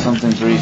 something brief.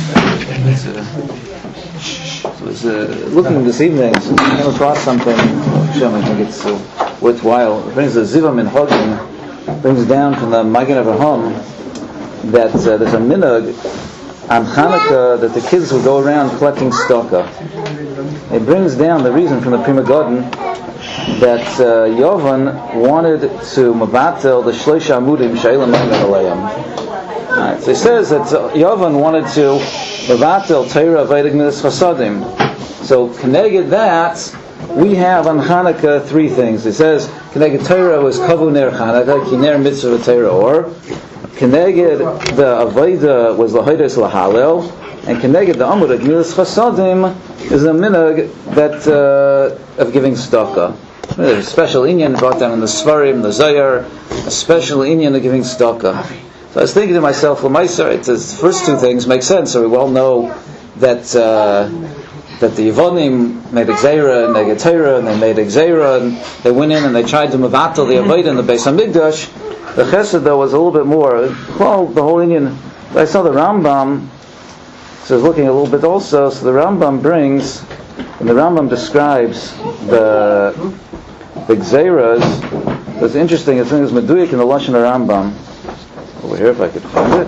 I was looking this evening, so I came across something. I think it's worthwhile. It brings the Ziva Min Hogin, brings down from the Magen Avraham that there's a minhag on Hanukkah that the kids would go around collecting staka. It brings down the reason from the Prima Godin that Yovan wanted to mabatel the Shloisha Amudim She'elam Meimed Aleim. So he says that Yovan wanted to mabatel Torah Veidig Midas Chasadim. So connected that, we have on Hanukkah three things. He says connected Torah was Kavu Ner Hanukkah, Kiner Mitzvah Torah Or. Connected the Avodah was Lahodos Lahalel, and connected the Amud Midas Chasadim is a minhag that of giving staka. There's a special inyan brought down in the Svarim, the Zayar, a special inyan of giving staka. So I was thinking to myself, well, the first two things make sense. So we well know that the Yevonim made Gzeira and Neged Torah, and they made Gzeira, and they went in and they tried to mavatal the Avodah in the Beis Hamikdash. The Chesed though was a little bit more. Well, the whole inyan. I saw the Rambam. So I was looking a little bit also. So the Rambam brings, and the Rambam describes the Gzeiras. It's interesting. It's Meduyik in the Lashon Rambam. Over here, if I could find it.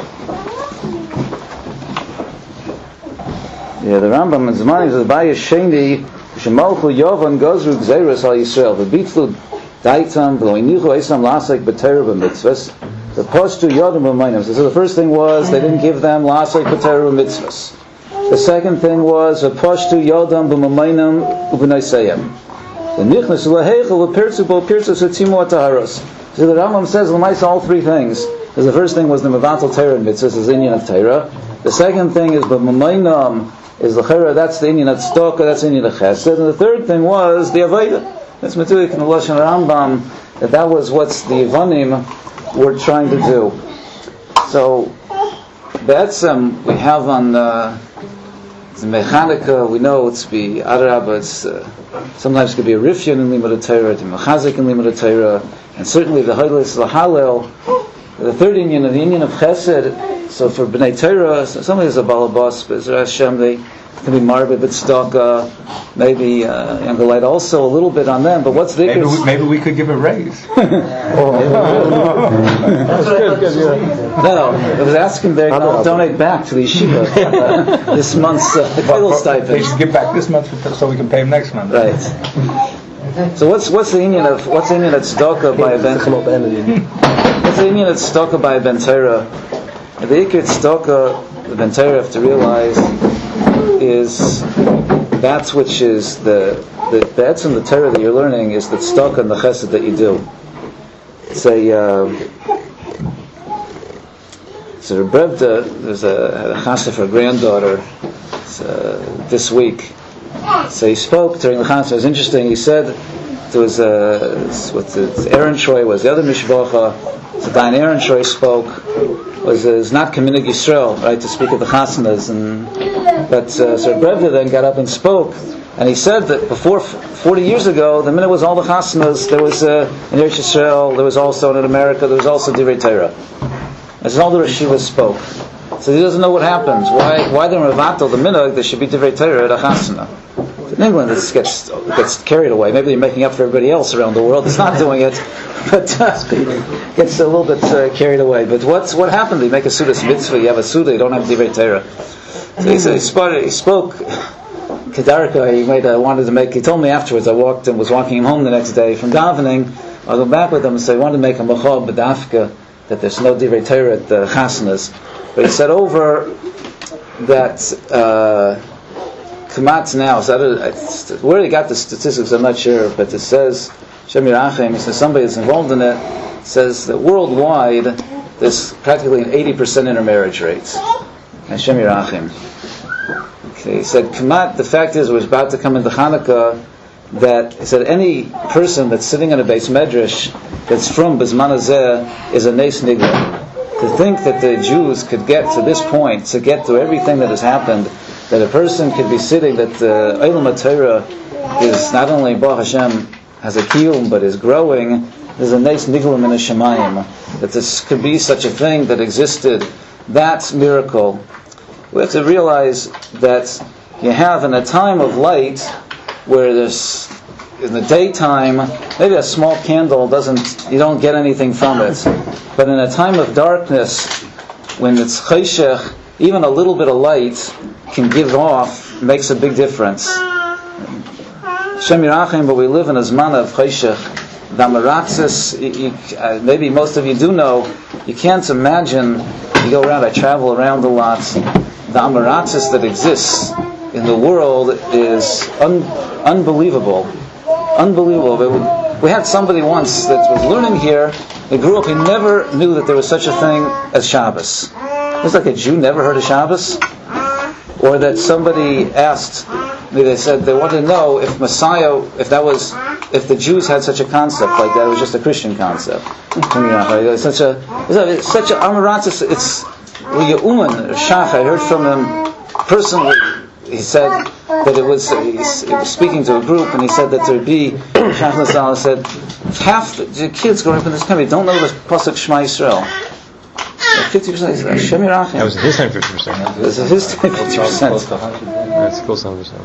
Yeah, the Rambam in Zmanim says, "Ba'ya Sheni Shemalchu Yovan Gozru Gzeiras Al Yisrael V'Bitlu Daitam V'Lo Inichu Eisam Lasek B'Torah B'Mitzvos." The Poshtu Yodam B'Mainim. So the first thing was they didn't give them Lasek B'Torah B'Mitzvos. The second thing was the Poshtu Yodam B'Mainim U'B'Noisayim. The Nichnas L'Heichel V'Pirtzu Bo Pirtzu Tzimo Ataharos. So the Rambam says L'Maisa all three things. Because the first thing was the Mevatel Torah Mitzvos, is the Inyan of Torah. The second thing is B'Mainim is the Chera, that's the Inyan of Tzedakah, that's the Inyan of Chesed. And the third thing was the Avodah. That's Metuik in the Lashon Rambam, that was what the Yevonim were trying to do. So, Be'etzem, we have on the Mechanika, we know it's be Adarabah, it's sometimes it could be a Rifyon in Limud Torah, to Mechazik in Limud Torah, and certainly the Hodos Lahalel. The third Inyan, the Inyan of Chesed. So for B'nai Torah, somebody is a balabas, but Hashem, they can be Marbeh B'Tzedakah, maybe Yangalite also a little bit on them. But what's the maybe we could give a raise. No, I was asking there to donate back to the yeshiva this month's stipend. They should give back this month so we can pay them next month. Right. So what's the Inyan of Tzedakah by a Ben? What's the Inyan of Tzedakah by a Ben Torah? The Ikar Tzedakah, the Ben Torah have to realize is that which is the Etzem, the Torah that you're learning is the Tzedakah and the Chesed that you do. Say, so Rebbe, there's a chassid for her granddaughter this week. So he spoke during the chassid. It was interesting. He said there was Aaron Troy was the other mishpacha. So Diane Aaron Troy spoke. Was not Kaminig Yisrael, right, to speak of the chasanas, but Sir Brevda then got up and spoke, and he said that before 40 years ago, the minute was all the chasanas. There was in Eretz Yisrael, there was also in America, there was also Divrei Torah. That's all the Reshivas spoke. So he doesn't know what happens. Why the Ravatal, the minhag, there should be Divrei Torah at a chasana. In England, this gets carried away. Maybe they're making up for everybody else around the world that's not doing it, but gets a little bit carried away. But what happened? They make a Sudas mitzvah. You have a Suda, you don't have Divrei Torah. So he spoke. Kedarka, he wanted to make. He told me afterwards. I was walking him home the next day from davening. I'll go back with him and say, I wanted to make a machab b'dafka that there's no Divrei Torah at the chasanas. But he said over that. Kamat now, so where he got the statistics, I'm not sure, but it says, Shem Yerachim, he says somebody that's involved in it, says that worldwide, there's practically an 80% intermarriage rate. And Shem Yerachim. Okay, he said, Kamat, the fact is, we're about to come into Hanukkah, that, he said, any person that's sitting in a Beis Medrash, that's from Bizman Hazeh, is a Nes Nigla. To think that the Jews could get to this point, to get to everything that has happened, that a person could be sitting, that the Olam HaTorah is not only Baruch Hashem has a kiyum, but is growing. There's a nice niglam in a shemayim, that this could be such a thing that existed. That miracle we have to realize that you have in a time of light where there's in the daytime maybe a small candle you don't get anything from it, but in a time of darkness when it's chayshech, even a little bit of light can give off, makes a big difference. Shem Yirachim, but we live in a zman of chayshech. The amaratzis, maybe most of you do know, you can't imagine, you go around, I travel around a lot, the amaratzis that exists in the world is unbelievable. Unbelievable. We had somebody once that was learning here, he grew up, he never knew that there was such a thing as Shabbos. It's like a Jew never heard of Shabbos. Or that somebody asked, they said they wanted to know if Messiah, if the Jews had such a concept like that, it was just a Christian concept. It's such a amaratzis. It's Ye'uman Shach. I heard from him personally. He said that he was speaking to a group, and he said that there be Shach Lasal said half the kids growing up in this country don't know the pasuk Shema Yisrael. 50% is Hashem Yirachim. That was his time 50%. It was his time 50%. That's close to 100%.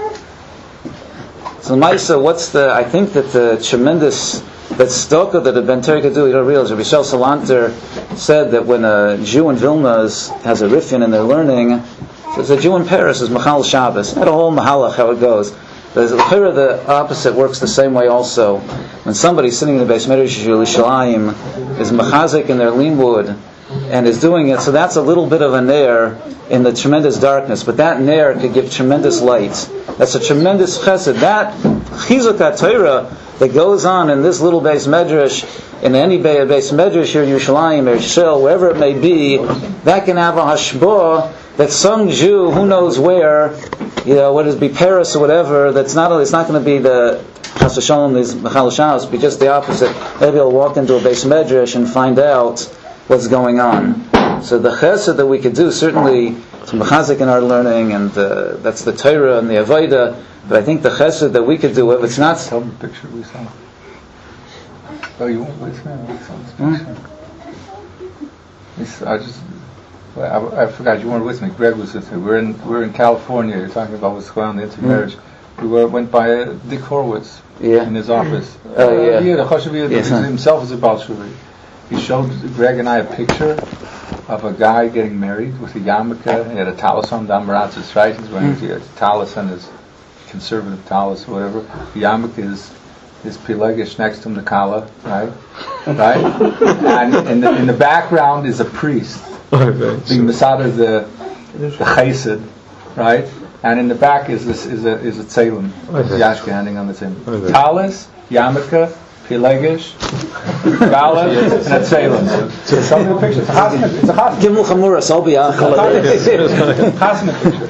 So Maisa, I think that the tremendous, that stoka that a Ben Terry could do, you don't realize, Rabbi Shel Salanter said that when a Jew in Vilna has a rifin and they're learning, so a Jew in Paris is Machal Shabbos, not a whole Mahalach how it goes. The opposite works the same way also. When somebody's sitting in the Beis Medrash Yerushalayim, is Machazik in their limud, and is doing it, so that's a little bit of a nair in the tremendous darkness, but that nair could give tremendous light. That's a tremendous chesed. That chizuk HaTorah that goes on in this little Beis Medrash, in any Beis Medrash here in Yerushalayim, or Shil, wherever it may be, that can have a hashbah that some Jew, who knows where, what is be Paris or whatever, it's not going to be the Chas v'Shalom, these Machal Shabbos, be just the opposite. Maybe he'll walk into a Beis Medrash and find out what's going on. So the chesed that we could do, certainly it's mechazik in our learning, and that's the Torah and the Avodah, but I think the chesed that we could do, if it's not... Tell me the picture we saw. Oh, you won't wait for this picture? I forgot, you weren't with me. Greg was with me. We're in California. You're talking about what's going on in the intermarriage. We went by Dick Horowitz in his office. Yeah. The Choshev himself is a Baal Shuri. He showed Greg and I a picture of a guy getting married with a yarmulke. He had a talis on, Damaratzis, right? He's wearing a talis on his conservative talis or whatever. The yarmulke is Pilegish, next to him the kala, right? Right? And in the background is a priest being Masada the chesed, right? And in the back is a tzelem, Yashka handing on the tzelem. Talis, yarmulke, Pilegish, Galas, and a tzelem. So some of the pictures. It's a chasna. Gimel Chamura, so be Chasna picture.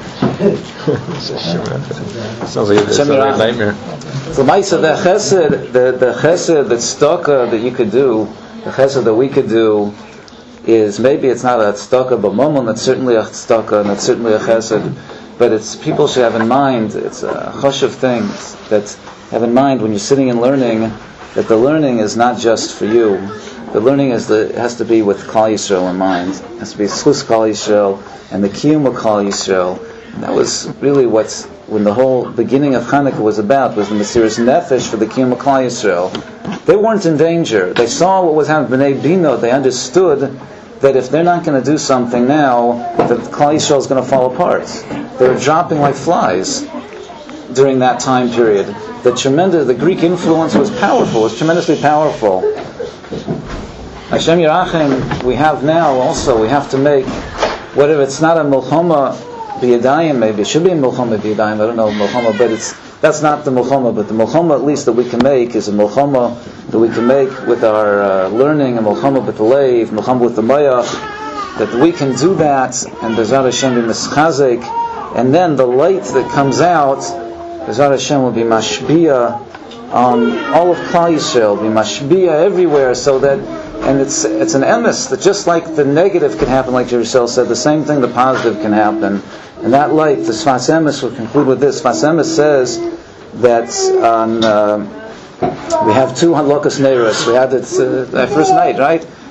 Sounds like it's a nightmare. So Maisa, the chesed that stoka that you could do, the chesed that we could do, is maybe it's not a tzedakah b'mamon, it's certainly a tzedakah and it's certainly a chesed, but it's people should have in mind, it's a choshev thing, that have in mind when you're sitting and learning, that the learning is not just for you. The learning has to be with Klal Yisrael in mind. It has to be Schus Klal Yisrael and the Kiyum of Klal Yisrael. And that was really when the whole beginning of Hanukkah was about, was the Mesiras Nefesh for the Kiyum of Klal Yisrael. They weren't in danger. They saw what was happening. B'nai Bino, they understood that if they're not going to do something now, that Klal Yisrael is going to fall apart. They were dropping like flies during that time period. The Greek influence was powerful, was tremendously powerful. Hashem Yirachim, we have to make, whatever, it's not a Milchoma B'Yadayim, maybe it should be a Milchoma B'Yadayim, I don't know Milchoma, but that's not the Milchoma, but the Milchoma at least that we can make is a Milchoma that we can make with our learning, a Milchoma with the Leiv, Milchoma with the Mayach, that we can do that, and B'ezrat Hashem be Mischazik, and then the light that comes out, B'ezrat Hashem will be Mashbiya on all of Klal Yisrael, be Mashbiya everywhere, so that, and it's an emes, that just like the negative can happen, like Jerusalem said, the same thing, the positive can happen. And that light, the Sfas Emes, will conclude with this. Sfas Emes says that we have two halakas neiros. We had it that first night, right?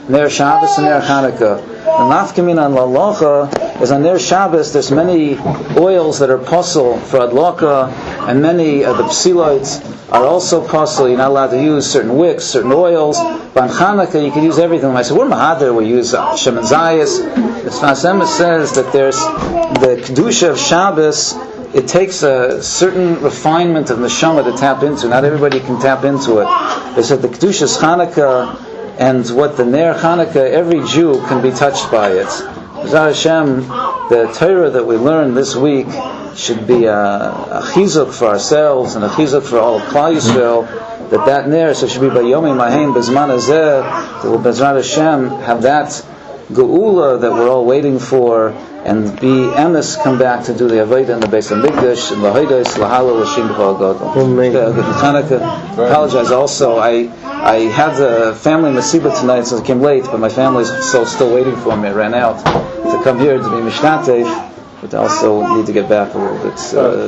Ner Shabbos and Ner Chanukah. The nafkamina and lalocha is on Ner Shabbos. There's many oils that are possible for adloka, and many of the psiloids are also possible. You're not allowed to use certain wicks, certain oils. But on Chanukah, you can use everything. When I said we're mahader, we use Shemen Zayis. The Sfas Emes says that there's the kedusha of Shabbos. It takes a certain refinement of neshama to tap into. Not everybody can tap into it. They said the Kedushas Chanukah and what the Ner Chanukah, every Jew can be touched by it. B'ezras Hashem, the Torah that we learned this week should be a chizuk for ourselves and a chizuk for all of Klal Yisrael, that Ner, so it should be Bayomi Mahem Bezman Hazeh, that will B'ezras Hashem have that geula that we're all waiting for, and be emes come back to do the avodah in the Beis Hamikdash and lahodos lahalal l'shim b'chol gadol. Apologize also. I had a family masiba tonight, so I came late, but my family's still waiting for me. I ran out to come here to be mishnatev, but I also need to get back a little bit.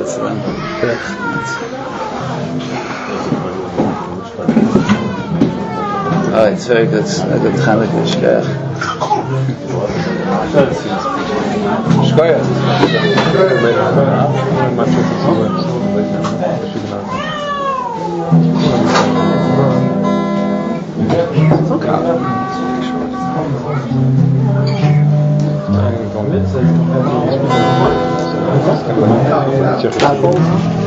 All right, it's very good. A good Chanukah. Shkoyah. Okay.